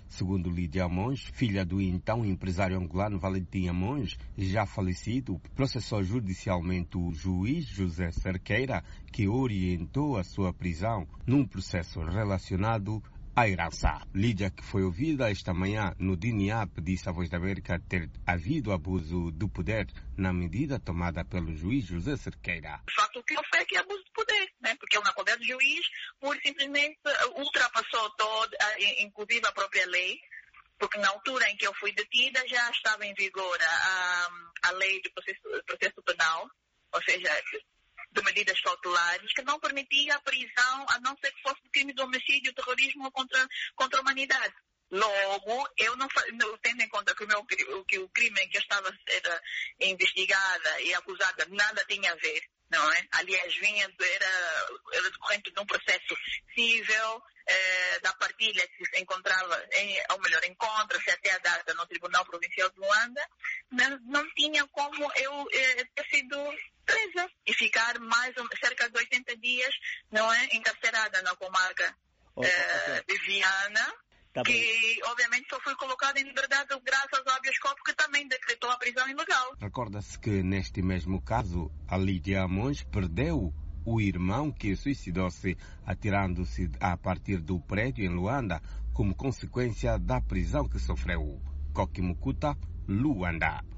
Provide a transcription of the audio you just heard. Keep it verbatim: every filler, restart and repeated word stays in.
Segundo Lídia Amões, filha do então empresário angolano Valentim Amões, já falecido, processou judicialmente o juiz José Cerqueira, que orientou a sua prisão num processo relacionado à herança. Lídia, que foi ouvida esta manhã no D N A, disse à Voz da América ter havido abuso do poder na medida tomada pelo juiz José Cerqueira. O fato que eu sei que é abuso de poder, né? Porque na qualidade de juiz, por simplesmente ultrapassou toda, inclusive a própria lei, porque na altura em que eu fui detida já estava em vigor a, a lei de processo, processo penal, ou seja, de medidas cautelares, que não permitia a prisão, a não ser que fosse crime de homicídio, terrorismo ou contra, contra a humanidade. Logo, eu não, tendo em conta que o, meu, que o crime em que eu estava a ser investigada e acusada nada tinha a ver, não é? Aliás, vinha, era, era decorrente de um processo civil, eh, da partilha que se encontrava, em, ou melhor, encontra-se até a data no Tribunal Provincial de Luanda, não, não tinha como eu eh, ter sido presa e ficar mais ou cerca de oitenta dias, não é, encarcerada na comarca oh, eh, okay. de Viana. Tá que, bem. Obviamente, só foi colocado em liberdade graças ao habeas corpus, que também decretou a prisão ilegal. Recorda-se que, neste mesmo caso, a Lídia Amões perdeu o irmão que suicidou-se atirando-se a partir do prédio em Luanda como consequência da prisão que sofreu. Koki Mukuta, Luanda.